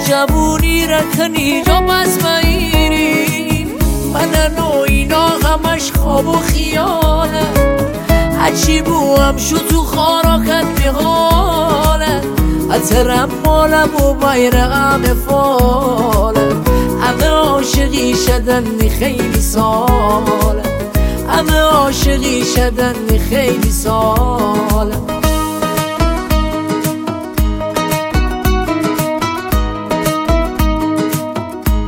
جوونی رکنی جا بس بایرین من و اینا همش خواب و خیاله هرچی بوام شو تو خاراکت بحاله اترم مالم و بایرقم فاله همه عاشقی شدن خیلی ساله همه عاشقی شدن خیلی ساله